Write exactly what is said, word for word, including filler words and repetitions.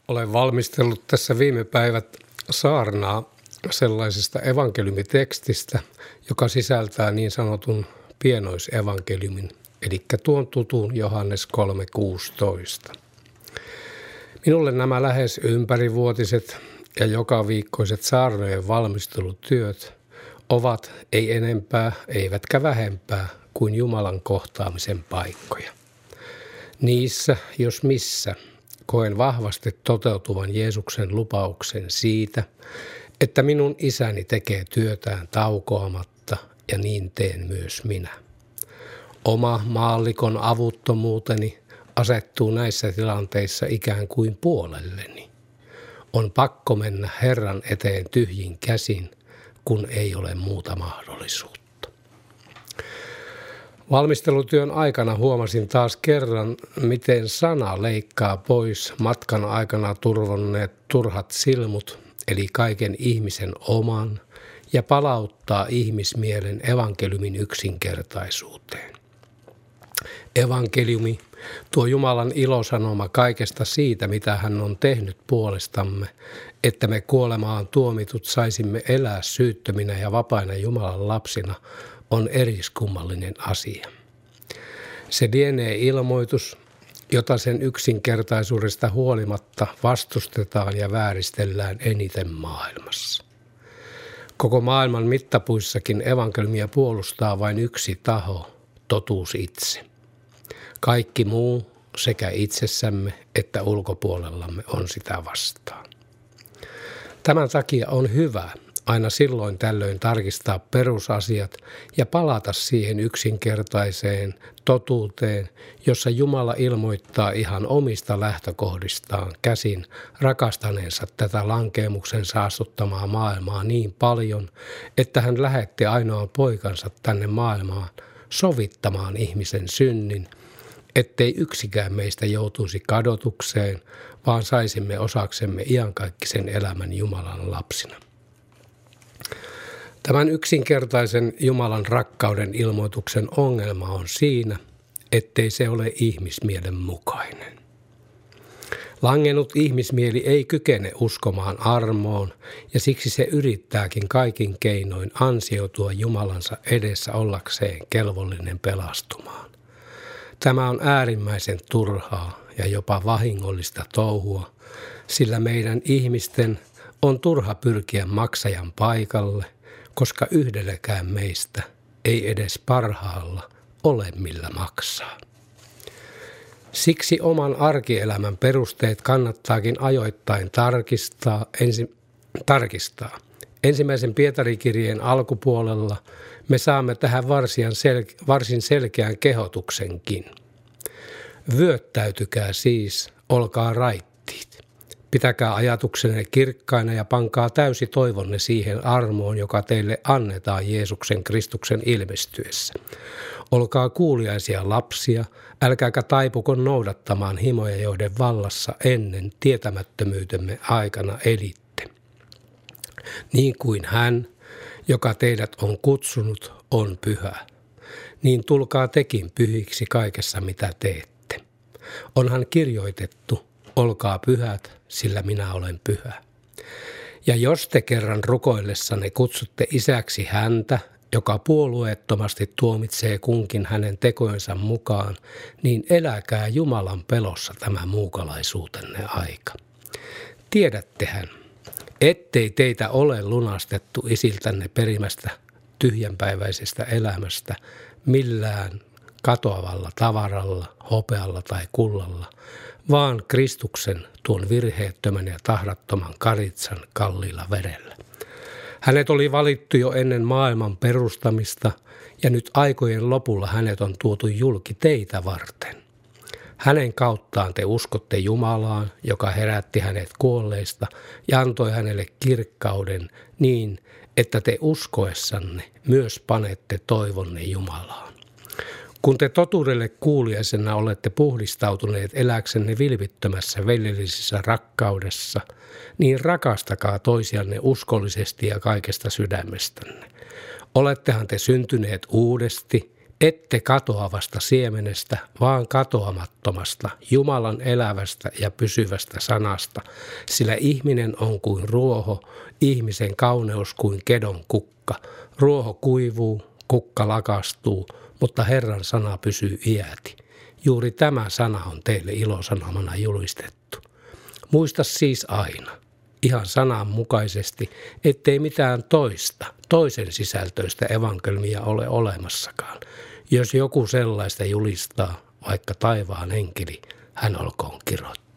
Olen valmistellut tässä viime päivät saarnaa sellaisesta evankeliumitekstistä, joka sisältää niin sanotun pienoisevankeliumin, eli tuon tutun Johannes kolme kuusitoista. Minulle nämä lähes ympärivuotiset ja jokaviikkoiset saarnojen valmistelutyöt ovat ei enempää, eivätkä vähempää kuin Jumalan kohtaamisen paikkoja. Niissä, jos missä, koen vahvasti toteutuvan Jeesuksen lupauksen siitä, että minun isäni tekee työtään taukoamatta ja niin teen myös minä. Oma maallikon avuttomuuteni asettuu näissä tilanteissa ikään kuin puolelleni. On pakko mennä Herran eteen tyhjin käsin, kun ei ole muuta mahdollisuutta. Valmistelutyön aikana huomasin taas kerran, miten sana leikkaa pois matkan aikana turvonneet turhat silmut, eli kaiken ihmisen oman, ja palauttaa ihmismielen evankeliumin yksinkertaisuuteen. Evankeliumi, tuo Jumalan ilosanoma kaikesta siitä, mitä hän on tehnyt puolestamme, että me kuolemaan tuomitut saisimme elää syyttöminä ja vapaina Jumalan lapsina, on eriskummallinen asia. Se lienee ilmoitus, jota sen yksinkertaisuudesta huolimatta vastustetaan ja vääristellään eniten maailmassa. Koko maailman mittapuissakin evankeliumia puolustaa vain yksi taho, totuus itse. Kaikki muu sekä itsessämme että ulkopuolellamme on sitä vastaan. Tämän takia on hyvä aina silloin tällöin tarkistaa perusasiat ja palata siihen yksinkertaiseen totuuteen, jossa Jumala ilmoittaa ihan omista lähtökohdistaan käsin rakastaneensa tätä lankeemuksen saastuttamaa maailmaa niin paljon, että hän lähetti ainoan poikansa tänne maailmaan sovittamaan ihmisen synnin, ettei yksikään meistä joutuisi kadotukseen, vaan saisimme osaksemme iankaikkisen elämän Jumalan lapsina. Tämän yksinkertaisen Jumalan rakkauden ilmoituksen ongelma on siinä, ettei se ole ihmismielen mukainen. Langennut ihmismieli ei kykene uskomaan armoon ja siksi se yrittääkin kaikin keinoin ansioitua Jumalansa edessä ollakseen kelvollinen pelastumaan. Tämä on äärimmäisen turhaa ja jopa vahingollista touhua, sillä meidän ihmisten on turha pyrkiä maksajan paikalle, koska yhdelläkään meistä ei edes parhaalla ole millä maksaa. Siksi oman arkielämän perusteet kannattaakin ajoittain tarkistaa. Ensi, tarkistaa. Ensimmäisen Pietari-kirjeen alkupuolella me saamme tähän varsin selkeän kehotuksenkin. Vyöttäytykää siis, olkaa raittiit. Pitäkää ajatuksenne kirkkaina ja pankaa täysi toivonne siihen armoon, joka teille annetaan Jeesuksen Kristuksen ilmestyessä. Olkaa kuuliaisia lapsia, älkääkä taipuko noudattamaan himoja, joiden vallassa ennen tietämättömyytemme aikana elitte. Niin kuin hän, joka teidät on kutsunut, on pyhä, niin tulkaa tekin pyhiksi kaikessa, mitä teette. Onhan kirjoitettu, olkaa pyhät, sillä minä olen pyhä. Ja jos te kerran rukoillessanne kutsutte isäksi häntä, joka puolueettomasti tuomitsee kunkin hänen tekojensa mukaan, niin eläkää Jumalan pelossa tämä muukalaisuutenne aika. Tiedättehän, ettei teitä ole lunastettu isiltänne perimästä tyhjänpäiväisestä elämästä millään katoavalla tavaralla, hopealla tai kullalla, vaan Kristuksen tuon virheettömän ja tahrattoman karitsan kalliilla verellä. Hänet oli valittu jo ennen maailman perustamista ja nyt aikojen lopulla hänet on tuotu julki teitä varten. Hänen kauttaan te uskotte Jumalaan, joka herätti hänet kuolleista ja antoi hänelle kirkkauden niin, että te uskoessanne myös panette toivonne Jumalaan. Kun te totuudelle kuuliaisena olette puhdistautuneet eläksenne vilpittömässä veljellisessä rakkaudessa, niin rakastakaa toisianne uskollisesti ja kaikesta sydämestänne. Olettehan te syntyneet uudesti, ette katoavasta siemenestä, vaan katoamattomasta, Jumalan elävästä ja pysyvästä sanasta, sillä ihminen on kuin ruoho, ihmisen kauneus kuin kedon kukka. Ruoho kuivuu, kukka lakastuu, mutta Herran sana pysyy iäti. Juuri tämä sana on teille ilosanomana julistettu. Muista siis aina, ihan sanan mukaisesti, ettei mitään toista, toisen sisältöistä evankelmia ole olemassakaan. Jos joku sellaista julistaa, vaikka taivaan enkeli, hän olkoon kirottu.